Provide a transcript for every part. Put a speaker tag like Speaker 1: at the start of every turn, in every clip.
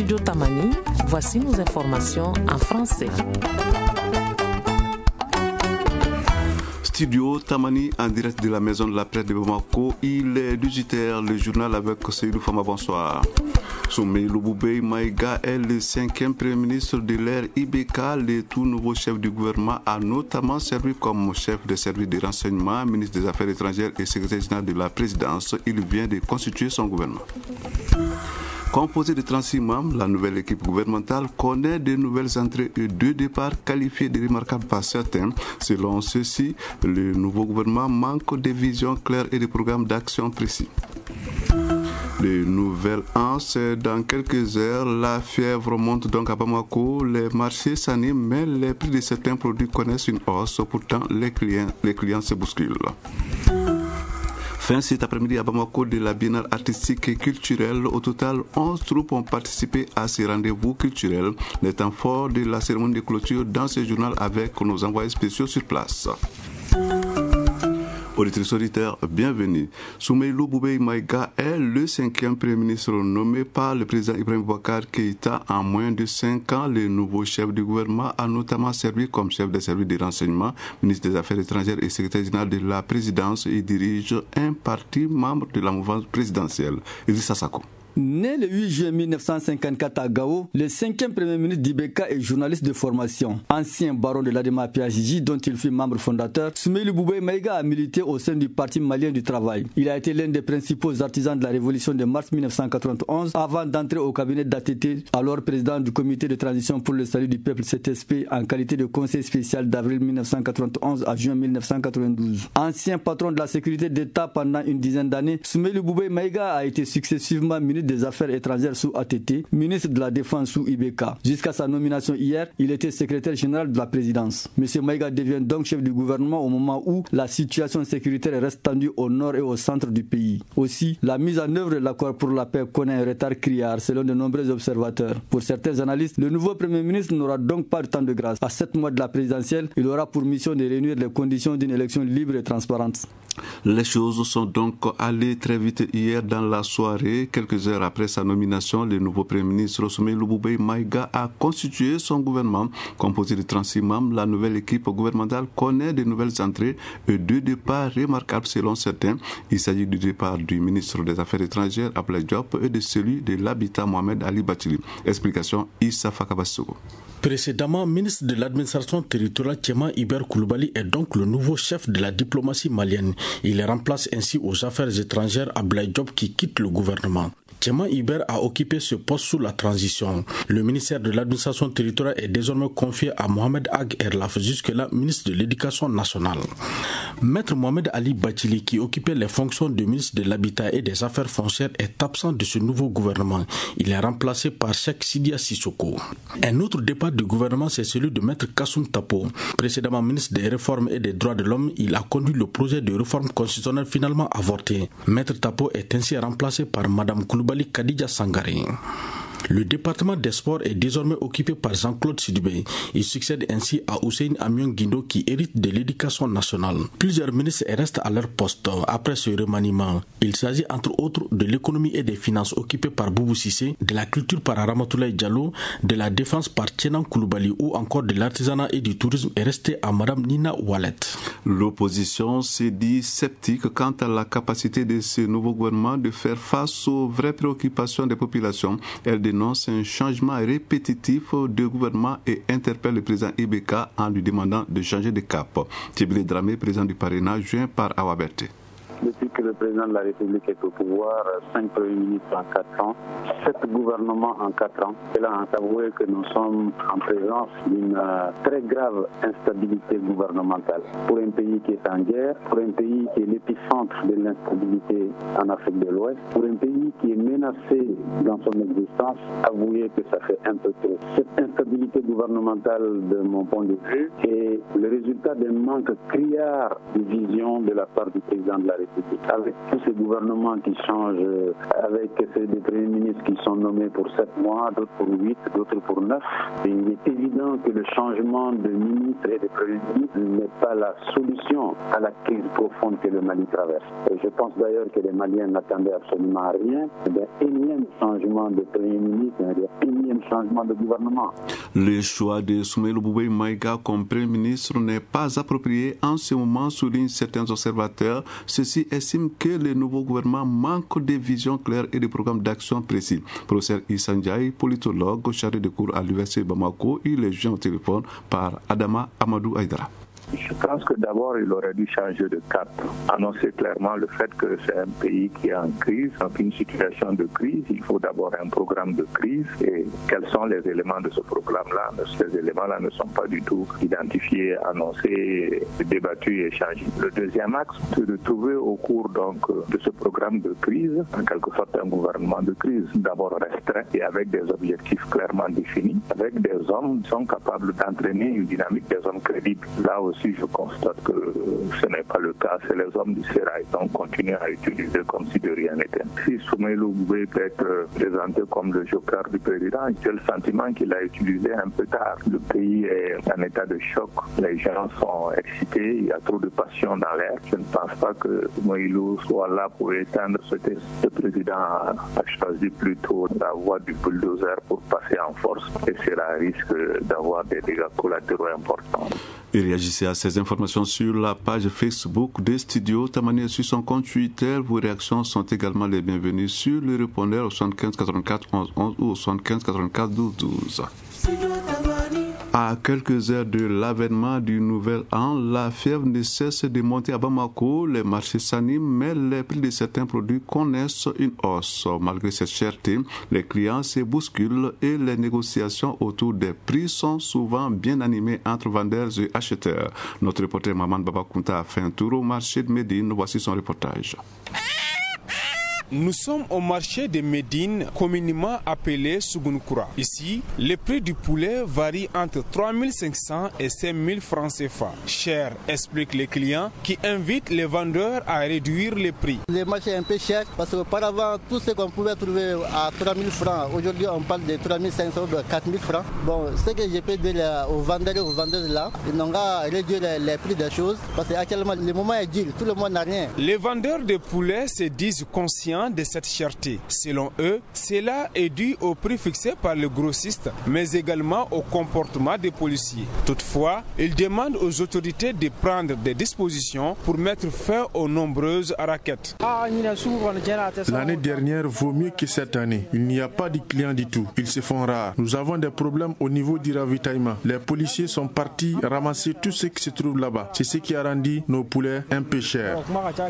Speaker 1: Studio Tamani, voici nos informations en français.
Speaker 2: Studio Tamani en direct de la maison de la presse de Bamako. Il est 18h, le journal avec Seydou Fama, bonsoir. Soumeylou Boubèye Maïga est le 5e Premier ministre de l'ère IBK. Le tout nouveau chef du gouvernement a notamment servi comme chef de service de renseignement, ministre des Affaires étrangères et secrétaire général de la présidence. Il vient de constituer son gouvernement. Composée de 36 membres, la nouvelle équipe gouvernementale connaît de nouvelles entrées et 2 départs qualifiés de remarquables par certains. Selon ceux-ci, le nouveau gouvernement manque de vision claire et de programmes d'action précis. Le nouvel an, c'est dans quelques heures. La fièvre monte donc à Bamako. Les marchés s'animent, mais les prix de certains produits connaissent une hausse. Pourtant, les clients se bousculent. Fin cet après-midi à Bamako de la Biennale artistique et culturelle. Au total, 11 troupes ont participé à ces rendez-vous culturels. Les temps forts de la cérémonie de clôture dans ce journal avec nos envoyés spéciaux sur place. Auditrices auditeurs, bienvenue. Soumeylou Boubèye Maïga est le 5e Premier ministre nommé par le président Ibrahim Boubacar Keïta en moins de 5 ans. Le nouveau chef du gouvernement a notamment servi comme chef de service de renseignement, ministre des Affaires étrangères et secrétaire général de la présidence et dirige un parti membre de la mouvance présidentielle. Idrissa Sako.
Speaker 3: Né le 8 juin 1954 à Gao, le 5e Premier ministre d'Ibeka est journaliste de formation. Ancien baron de l'Adema PAJJ dont il fut membre fondateur, Soumeylou Boubèye Maïga a milité au sein du Parti malien du travail. Il a été l'un des principaux artisans de la révolution de mars 1991 avant d'entrer au cabinet d'ATT, alors président du comité de transition pour le salut du peuple CTSP en qualité de conseiller spécial d'avril 1991 à juin 1992. Ancien patron de la sécurité d'État pendant une dizaine d'années, Soumeylou Boubèye Maïga a été successivement ministre des Affaires étrangères sous ATT, ministre de la Défense sous IBK. Jusqu'à sa nomination hier, il était secrétaire général de la présidence. M. Maïga devient donc chef du gouvernement au moment où la situation sécuritaire reste tendue au nord et au centre du pays. Aussi, la mise en œuvre de l'accord pour la paix connaît un retard criard selon de nombreux observateurs. Pour certains analystes, le nouveau Premier ministre n'aura donc pas de temps de grâce. À 7 mois de la présidentielle, il aura pour mission de réunir les conditions d'une élection libre et transparente.
Speaker 2: Les choses sont donc allées très vite hier dans la soirée. Quelques heures après sa nomination, le nouveau Premier ministre Soumeylou Boubèye Maïga a constitué son gouvernement. Composé de 36 membres, la nouvelle équipe gouvernementale connaît de nouvelles entrées et 2 départs remarquables selon certains. Il s'agit du départ du ministre des Affaires étrangères Abdoulaye Diop et de celui de l'Habitat Mohamed Ali Bathily. Explication Issa Fakabassougo.
Speaker 4: Précédemment, ministre de l'administration territoriale, Tchema Iber Koulibaly est donc le nouveau chef de la diplomatie malienne. Il remplace ainsi aux affaires étrangères Abdoulaye Diop qui quitte le gouvernement. Tchema Iber a occupé ce poste sous la transition. Le ministère de l'administration territoriale est désormais confié à Mohamed Ag Erlaf, jusque-là ministre de l'Éducation nationale. Maître Mohamed Ali Bathily, qui occupait les fonctions de ministre de l'Habitat et des Affaires foncières, est absent de ce nouveau gouvernement. Il est remplacé par Cheikh Sidia Sissoko. Un autre départ du gouvernement, c'est celui de Maître Kassoum Tapo. Précédemment ministre des Réformes et des Droits de l'Homme, il a conduit le projet de réforme constitutionnelle finalement avorté. Maître Tapo est ainsi remplacé par Madame Koulibaly Khadija Sangaré. Le département des sports est désormais occupé par Jean-Claude Sidibé. Il succède ainsi à Hussein Amion Guindo qui hérite de l'éducation nationale. Plusieurs ministres restent à leur poste après ce remaniement. Il s'agit entre autres de l'économie et des finances occupées par Boubou Cissé, de la culture par Ramatoulaye Diallo, de la défense par Tchenan Koulibaly ou encore de l'artisanat et du tourisme est resté à Madame Nina Wallet.
Speaker 2: L'opposition s'est dit sceptique quant à la capacité de ce nouveau gouvernement de faire face aux vraies préoccupations des populations. Elle dénonce un changement répétitif de gouvernement et interpelle le président Ibeka en lui demandant de changer de cap. Tibile Dramé, président du parrainage, joint par Awaberte.
Speaker 5: Depuis que le président de la République est au pouvoir, 5 premiers ministres en 4 ans, 7 gouvernements en 4 ans. Et là, on s'avoue que nous sommes en présence d'une très grave instabilité gouvernementale. Pour un pays qui est en guerre, pour un pays qui est l'épicentre de l'instabilité en Afrique de l'Ouest, pour un pays qui est menacé dans son existence, avouez que ça fait un peu trop. Cette instabilité gouvernementale, de mon point de vue, est le résultat d'un manque criard de vision de la part du président de la République. République. Avec tous ces gouvernements qui changent, avec des premiers ministres qui sont nommés pour 7 mois, d'autres pour 8, d'autres pour 9, et il est évident que le changement de ministre et de premier ministre n'est pas la solution à la crise profonde que le Mali traverse. Et je pense d'ailleurs que les Maliens n'attendaient absolument rien d'un énième changement de premier ministre, d'un énième changement de gouvernement.
Speaker 2: Le choix de Soumaïla Boubèye Maïga comme premier ministre n'est pas approprié en ce moment, soulignent certains observateurs. Ceux-ci estiment que le nouveau gouvernement manque de vision claire et de programmes d'action précis. Professeur Issa Ndiaye, politologue chargé de cours à l'Université de Bamako, il est joint au téléphone par Adama Amadou Aïdara.
Speaker 6: Je pense que d'abord, il aurait dû changer de cap, annoncer clairement le fait que c'est un pays qui est en crise, dans une situation de crise. Il faut d'abord un programme de crise et quels sont les éléments de ce programme-là. Ces éléments-là ne sont pas du tout identifiés, annoncés, débattus et échangés. Le deuxième axe, c'est de trouver au cours donc de ce programme de crise, en quelque sorte un gouvernement de crise, d'abord restreint et avec des objectifs clairement définis, avec des hommes qui sont capables d'entraîner une dynamique, des hommes crédibles. Là aussi, je constate que ce n'est pas le cas. C'est les hommes du Sérail qui continuent à utiliser comme si de rien n'était. Si Soumaïla Boubèye peut être présenté comme le joker du président, j'ai le sentiment qu'il a utilisé un peu tard. Le pays est en état de choc. Les gens sont excités. Il y a trop de passion dans l'air. Je ne pense pas que Soumaïla soit là pour éteindre ce test. Le président a choisi plutôt la voie du bulldozer pour passer en force et cela risque d'avoir des dégâts collatéraux importants.
Speaker 2: Et réagissez à ces informations sur la page Facebook de Studio Tamani sur son compte Twitter. Vos réactions sont également les bienvenues sur le répondeur au 75 84 11 11 ou au 75 84 12 12. À quelques heures de l'avènement du nouvel an, la fièvre ne cesse de monter à Bamako. Les marchés s'animent, mais les prix de certains produits connaissent une hausse. Malgré cette cherté, les clients se bousculent et les négociations autour des prix sont souvent bien animées entre vendeurs et acheteurs. Notre reporter Maman Babakunta a fait un tour au marché de Médine. Voici son reportage.
Speaker 7: Nous sommes au marché de Médine, communément appelé Sougounkoura. Ici, les prix du poulet varient entre 3 500 et 5 000 francs CFA. Cher, expliquent les clients qui invitent les vendeurs à réduire les prix.
Speaker 8: Le marché est un peu cher parce qu'auparavant, tout ce qu'on pouvait trouver à 3 000 francs, aujourd'hui on parle de 3 500 ou de 4 000 francs. Bon, ce que je peux dire aux vendeurs et aux vendeuses là, ils n'ont qu'à réduire les prix des choses parce qu'actuellement le moment est dur, tout le monde n'a rien.
Speaker 7: Les vendeurs de poulet se disent conscients de cette cherté. Selon eux, cela est dû au prix fixé par le grossiste, mais également au comportement des policiers. Toutefois, ils demandent aux autorités de prendre des dispositions pour mettre fin aux nombreuses raquettes.
Speaker 9: L'année dernière vaut mieux que cette année. Il n'y a pas de clients du tout. Ils se font rares. Nous avons des problèmes au niveau du ravitaillement. Les policiers sont partis ramasser tout ce qui se trouve là-bas. C'est ce qui a rendu nos poulets un peu chers.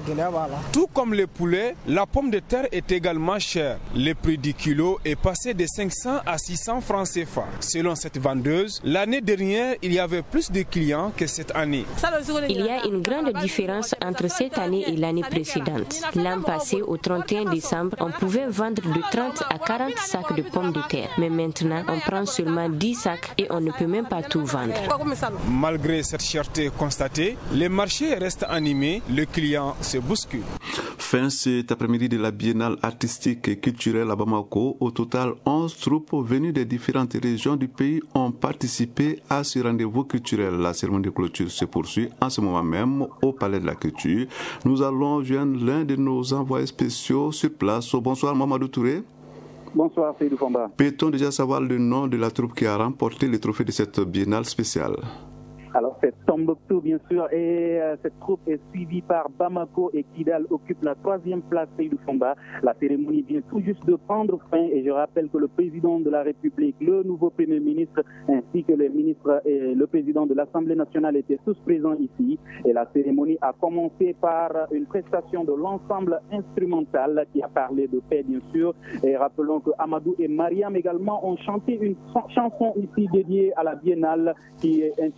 Speaker 7: Tout comme les poulets, la pomme de terre est également chère. Le prix du kilo est passé de 500 à 600 francs CFA. Selon cette vendeuse, l'année dernière, il y avait plus de clients que cette année.
Speaker 10: Il y a une grande différence entre cette année et l'année précédente. L'an passé, au 31 décembre, on pouvait vendre de 30 à 40 sacs de pommes de terre. Mais maintenant, on prend seulement 10 sacs et on ne peut même pas tout vendre.
Speaker 7: Malgré cette cherté constatée, les marchés restent animés, les clients se bousculent.
Speaker 2: Fin cet après-midi de la Biennale artistique et culturelle à Bamako. Au total, 11 troupes venues des différentes régions du pays ont participé à ce rendez-vous culturel. La cérémonie de clôture se poursuit en ce moment même au Palais de la Culture. Nous allons joindre l'un de nos envoyés spéciaux sur place. Bonsoir Mamadou Touré.
Speaker 11: Bonsoir Seydou Famba.
Speaker 2: Peut-on déjà savoir le nom de la troupe qui a remporté le trophée de cette Biennale spéciale?
Speaker 11: Alors c'est Tombouctou bien sûr et cette troupe est suivie par Bamako et Kidal occupe la 3e place Seydou Famba. La cérémonie vient tout juste de prendre fin et je rappelle que le président de la République, le nouveau Premier ministre ainsi que les ministres et le président de l'Assemblée nationale étaient tous présents ici et la cérémonie a commencé par une prestation de l'ensemble instrumental qui a parlé de paix bien sûr et rappelons que Amadou et Mariam également ont chanté une chanson ici dédiée à la Biennale qui est intitulée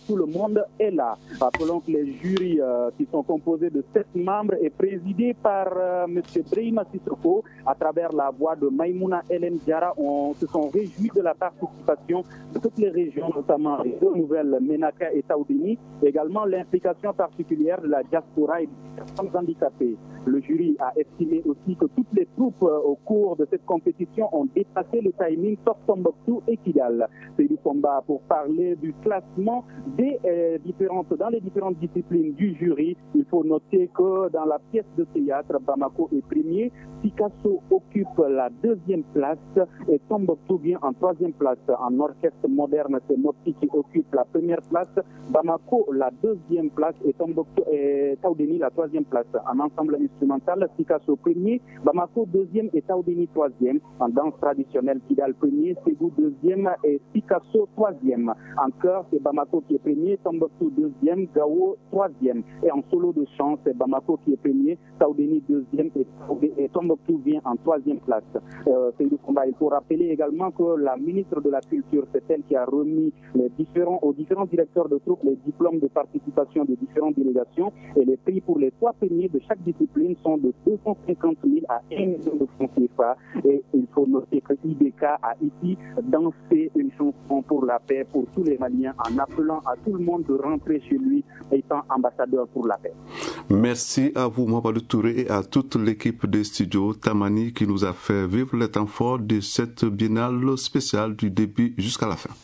Speaker 11: tout le monde est là. Rappelons que les jurys qui sont composés de 7 membres est présidé par M. Brahima Sissoko. À travers la voix de Maïmouna Hélène Diarra, on se sont réjouis de la participation de toutes les régions, notamment les deux nouvelles, Ménaka et Taoudini, également l'implication particulière de la diaspora et des personnes handicapées. Le jury a estimé aussi que toutes les troupes au cours de cette compétition ont dépassé le timing sauf Tombouctou et Kidal. C'est du combat pour parler du classement dans les différentes disciplines du jury. Il faut noter que dans la pièce de théâtre, Bamako est premier, Picasso occupe la 2e place et Tombouctou vient en 3e place. En orchestre moderne, c'est Mopti qui occupe la 1re place, Bamako la 2e place et Tombouctou et Taoudeni la 3e place. En ensemble instrumental, Picasso premier, Bamako 2e et Taoudeni 3e. En danse traditionnelle, Kidal premier, Ségou 2e et Picasso 3e. En chœur, c'est Bamako qui est premier, Tombouctou 2e, Gao 3e. Et en solo de chant, c'est Bamako qui est premier, Taoudeni 2e et Tombouctou vient en 3e place. Il faut rappeler également que la ministre de la Culture, c'est elle qui a remis aux différents directeurs de troupes les diplômes de participation des différentes délégations et les prix pour les 3 premiers de chaque discipline sont de 250 000 à 1 million de francs CFA. Et il faut noter que IBK a ici dansé une chanson pour la paix pour tous les Maliens en appelant à tout le monde de rentrer chez lui étant ambassadeur pour la paix.
Speaker 2: Merci à vous, Mamadou Touré, et à toute l'équipe de Studio Tamani qui nous a fait vivre les temps forts de cette biennale spéciale du début jusqu'à la fin.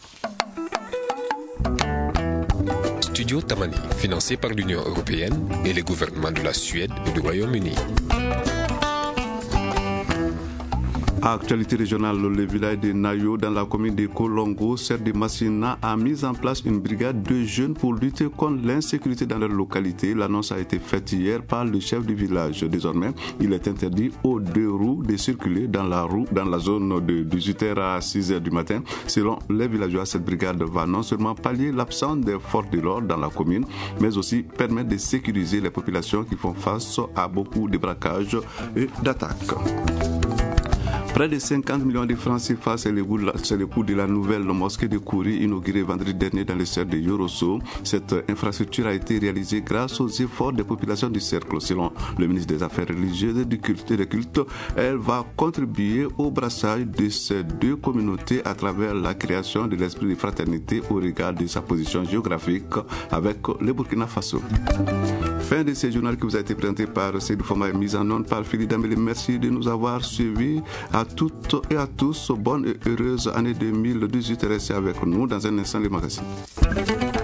Speaker 12: Studio Tamani, financé par l'Union européenne et les gouvernements de la Suède et du Royaume-Uni.
Speaker 2: Actualité régionale, le village de Nayo dans la commune de Kolongo, Serre de Massina, a mis en place une brigade de jeunes pour lutter contre l'insécurité dans leur localité. L'annonce a été faite hier par le chef du village. Désormais, il est interdit aux 2 roues de circuler dans la zone de 18h à 6h du matin. Selon les villageois, cette brigade va non seulement pallier l'absence des forces de l'ordre dans la commune, mais aussi permettre de sécuriser les populations qui font face à beaucoup de braquages et d'attaques. Près de 50 millions de francs CFA, c'est le coût de la nouvelle mosquée de Kouri inaugurée vendredi dernier dans le cercle de Yorosso. Cette infrastructure a été réalisée grâce aux efforts des populations du cercle. Selon le ministre des Affaires religieuses et du culte, elle va contribuer au brassage de ces 2 communautés à travers la création de l'esprit de fraternité au regard de sa position géographique avec le Burkina Faso. Fin de ce journal qui vous a été présenté par Seydou Fama et mise en onde par Philippe Dambélé. Merci de nous avoir suivis. À toutes et à tous, bonne et heureuse année 2018. Restez avec nous dans un instant les magazines.